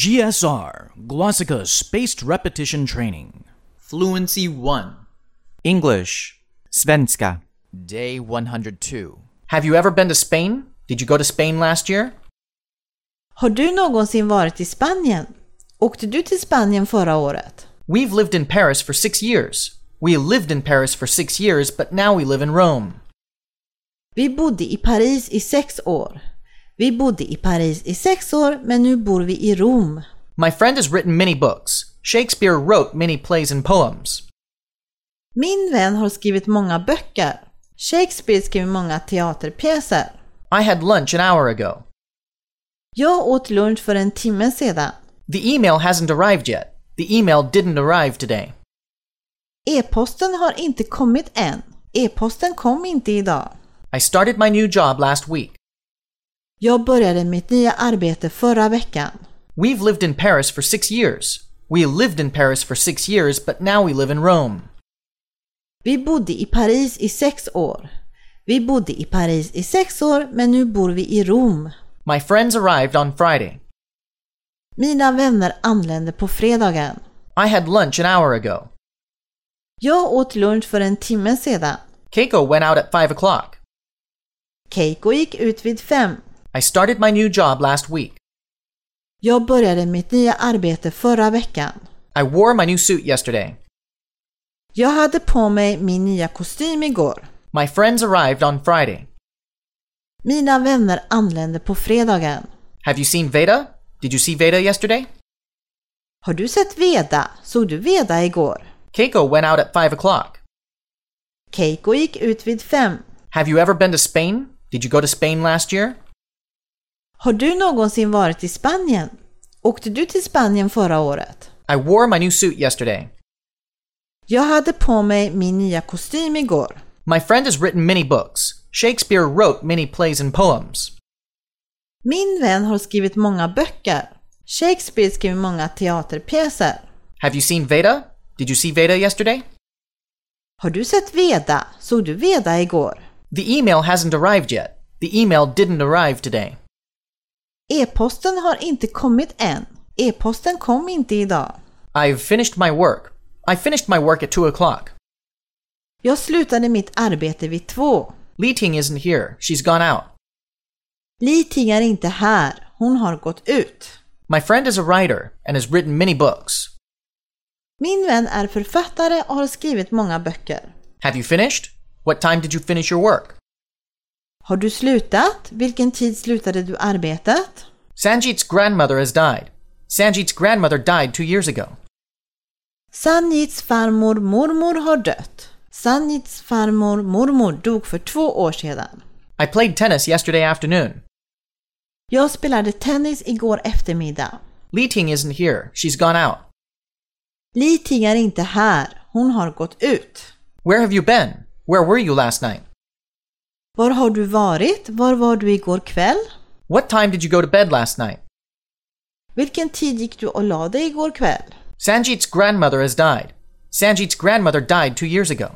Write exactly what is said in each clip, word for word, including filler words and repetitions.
G S R, Glossika Spaced Repetition Training. Fluency one. English. Svenska. Day one hundred two. Have you ever been to Spain? Did you go to Spain last year? Har du någonsin varit i Spanien? Åkte du till Spanien förra året? We've lived in Paris for six years. We lived in Paris for six years, but now we live in Rome. Vi bodde i Paris i sex år. Vi bodde i Paris i sex år, men nu bor vi i Rom. My friend has written many books. Shakespeare wrote many plays and poems. Min vän har skrivit många böcker. Shakespeare skrev många teaterpjäser. I had lunch an hour ago. Jag åt lunch för en timme sedan. The email hasn't arrived yet. The email didn't arrive today. E-posten har inte kommit än. E-posten kom inte idag. I started my new job last week. Jag började mitt nya arbete förra veckan. We've lived in Paris for six years. We lived in Paris for six years, but now we live in Rome. Vi bodde i Paris i sex år. Vi bodde i Paris i sex år, men nu bor vi i Rom. My friends arrived on Friday. Mina vänner anlände på fredagen. I had lunch an hour ago. Jag åt lunch för en timme sedan. Keiko went out at five o'clock. Keiko gick ut vid fem. I started my new job last week. Jag började mitt nya arbete förra veckan. I wore my new suit yesterday. Jag hade på mig min nya kostym igår. My friends arrived on Friday. Mina vänner anlände på fredagen. Have you seen Veda? Did you see Veda yesterday? Har du sett Veda? Såg du Veda igår? Keiko went out at five o'clock. Keiko gick ut vid fem. Have you ever been to Spain? Did you go to Spain last year? Har du någonsin varit i Spanien? Åkte du till Spanien förra året? I wore my new suit yesterday. Jag hade på mig min nya kostym igår. My friend has written many books. Shakespeare wrote many plays and poems. Min vän har skrivit många böcker. Shakespeare skrev många teaterpjäser. Have you seen Veda? Did you see Veda yesterday? Har du sett Veda? Såg du Veda igår? The email hasn't arrived yet. The email didn't arrive today. E-posten har inte kommit än. E-posten kom inte idag. I've finished my work. I finished my work at two o'clock. Jag slutade mitt arbete vid två. Li Ting isn't here. She's gone out. Li Ting är inte här. Hon har gått ut. My friend is a writer and has written many books. Min vän är författare och har skrivit många böcker. Have you finished? What time did you finish your work? Har du slutat? Vilken tid slutade du arbetet? Sanjit's grandmother has died. Sanjit's grandmother died two years ago. Sanjits farmor mormor har dött. Sanjits farmor mormor dog för två år sedan. I played tennis yesterday afternoon. Jag spelade tennis igår eftermiddag. Li Ting isn't here. She's gone out. Li Ting är inte här. Hon har gått ut. Where have you been? Where were you last night? Var har du varit? Var var du igår kväll? What time did you go to bed last night? Vilken tid gick du och la dig igår kväll? Sanjit's grandmother has died. Sanjit's grandmother died two years ago.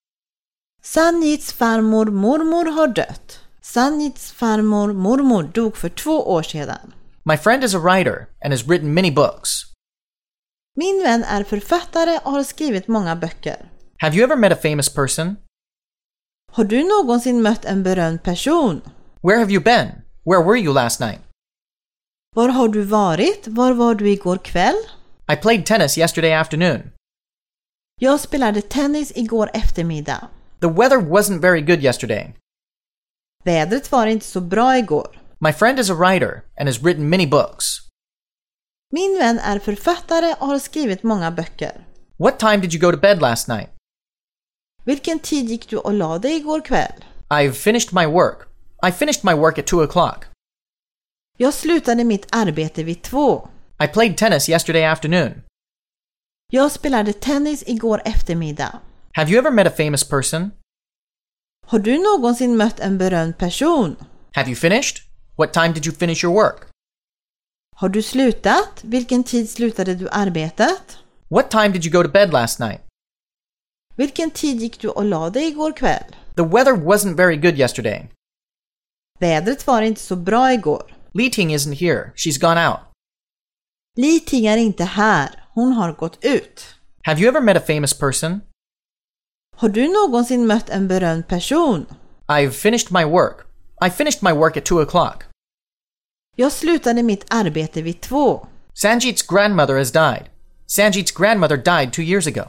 Sanjits farmor mormor har dött. Sanjits farmor mormor dog för två år sedan. My friend is a writer and has written many books. Min vän är författare och har skrivit många böcker. Have you ever met a famous person? Har du någonsin mött en berömd person? Where have you been? Where were you last night? Var har du varit? Var var du igår kväll? I played tennis yesterday afternoon. Jag spelade tennis igår eftermiddag. The weather wasn't very good yesterday. Vädret var inte så bra igår. My friend is a writer and has written many books. Min vän är författare och har skrivit många böcker. What time did you go to bed last night? Vilken tid gick du och la dig igår kväll? I've finished my work. I finished my work at two o'clock. Jag slutade mitt arbete vid två. I played tennis yesterday afternoon. Jag spelade tennis igår eftermiddag. Have you ever met a famous person? Har du någonsin mött en berömd person? Have you finished? What time did you finish your work? Har du slutat? Vilken tid slutade du arbetet? What time did you go to bed last night? Vilken tid gick du och la dig igår kväll? The weather wasn't very good yesterday. Vädret var inte så bra igår. Li Ting isn't here. She's gone out. Li Ting är inte här. Hon har gått ut. Have you ever met a famous person? Har du någonsin mött en berömd person? I've finished my work. I finished my work at two o'clock. Jag slutade mitt arbete vid två. Sanjit's grandmother has died. Sanjit's grandmother died two years ago.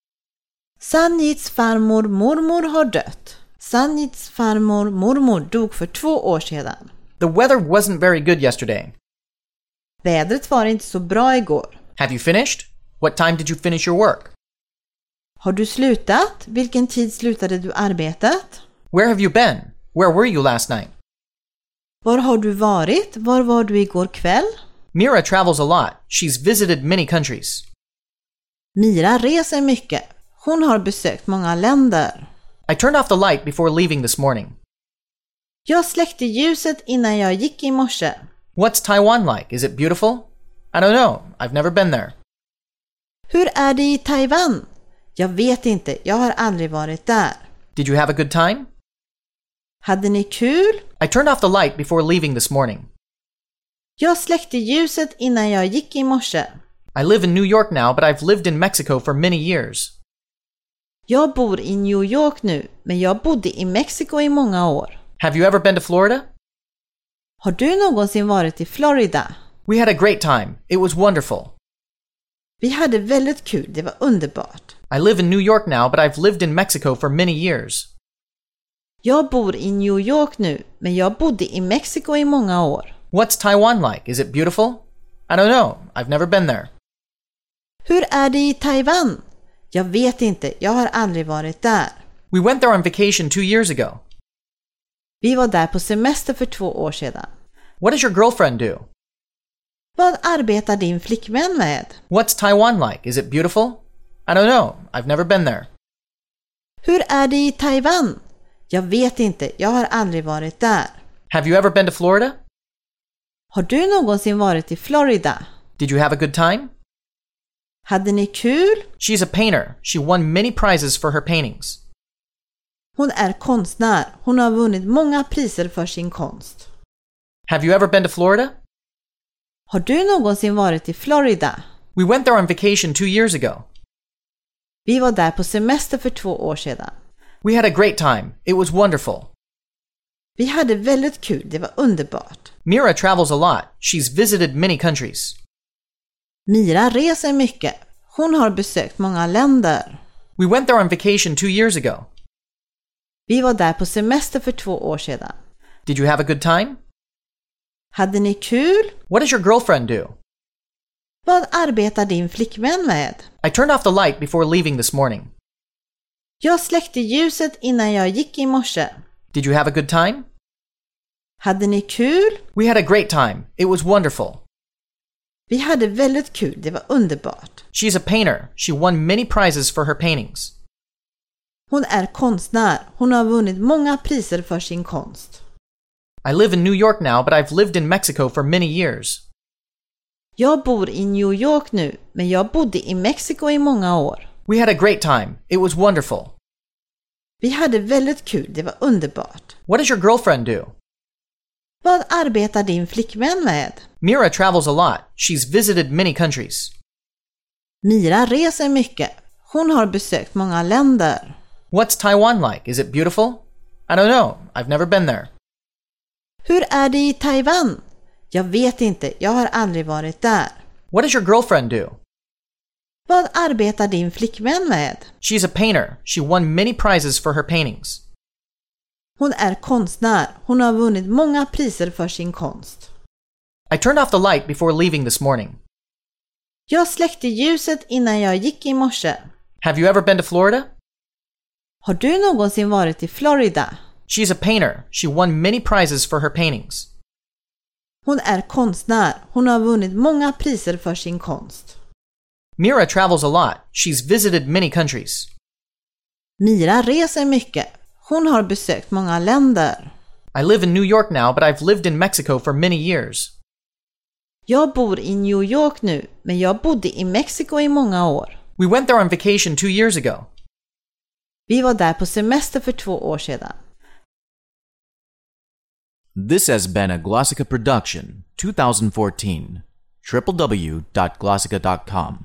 Sanjits farmor mormor har dött. Sanjits farmor mormor dog för två år sedan. The weather wasn't very good yesterday. Vädret var inte så bra igår. Have you finished? What time did you finish your work? Har du slutat? Vilken tid slutade du arbetet? Where have you been? Where were you last night? Var har du varit? Var var du igår kväll? Mira travels a lot. She's visited many countries. Mira reser mycket. Hon har besökt många länder. I turned off the light before leaving this morning. Jag släckte ljuset innan jag gick i morse. What's Taiwan like? Is it beautiful? I don't know. I've never been there. Hur är det i Taiwan? Jag vet inte. Jag har aldrig varit där. Did you have a good time? Hade ni kul? I turned off the light before leaving this morning. Jag släckte ljuset innan jag gick i morse. I live in New York now, but I've lived in Mexico for many years. Jag bor i New York nu, men jag bodde i Mexiko i många år. Have you ever been to Florida? Har du någonsin varit i Florida? We had a great time. It was wonderful. Vi hade väldigt kul, det var underbart. I live in New York now, but I've lived in Mexico for many years. Jag bor i New York nu, men jag bodde i Mexiko i många år. What's Taiwan like? Is it beautiful? I don't know. I've never been there. Hur är det i Taiwan? Jag vet inte, jag har aldrig varit där. We went there on vacation two years ago. Vi var där på semester för två år sedan. What does your girlfriend do? Vad arbetar din flickvän med? What's Taiwan like? Is it beautiful? I don't know. I've never been there. Hur är det i Taiwan? Jag vet inte, jag har aldrig varit där. Have you ever been to Florida? Har du någonsin varit i Florida? Did you have a good time? Hade ni kul? She's a painter. She won many prizes for her paintings. Hon är konstnär. Hon har vunnit många priser för sin konst. Have you ever been to Florida? Har du någonsin varit i Florida? We went there on vacation two years ago. Vi var där på semester för två år sedan. We had a great time. It was wonderful. Vi hade väldigt kul, det var underbart. Mira travels a lot. She's visited many countries. Mira reser mycket. Hon har besökt många länder. We went there on vacation two years ago. Vi var där på semester för två år sedan. Did you have a good time? Hade ni kul? What does your girlfriend do? Vad arbetar din flickvän med? I turned off the light before leaving this morning. Jag släckte ljuset innan jag gick i morse. Did you have a good time? Hade ni kul? We had a great time. It was wonderful. Vi hade väldigt kul, det var underbart. She's a painter. She won many prizes for her paintings. Hon är konstnär. Hon har vunnit många priser för sin konst. I live in New York now, but I've lived in Mexico for many years. Jag bor i New York nu, men jag bodde i Mexiko i många år. We had a great time. It was wonderful. Vi hade väldigt kul, det var underbart. What does your girlfriend do? Vad arbetar din flickvän med? Mira travels a lot. She's visited many countries. Mira reser mycket. Hon har besökt många länder. What's Taiwan like? Is it beautiful? I don't know. I've never been there. Hur är det i Taiwan? Jag vet inte, jag har aldrig varit där. What does your girlfriend do? Vad arbetar din flickvän med? She's a painter. She won many prizes for her paintings. Hon är konstnär. Hon har vunnit många priser för sin konst. I turned off the light before leaving this morning. Jag släckte ljuset innan jag gick i morse. Have you ever been to Florida? Har du någonsin varit i Florida? She's a painter. She won many prizes for her paintings. Hon är konstnär. Hon har vunnit många priser för sin konst. Mira travels a lot. She's visited many countries. Mira reser mycket. Hon har besökt många länder. I live in New York now, but I've lived in Mexico for many years. Jag bor i New York nu, men jag bodde i Mexiko i många år. We went there on vacation two years ago. Vi var där på semester för två år sedan. This has been a Glossica production, twenty fourteen. w w w dot glossica dot com.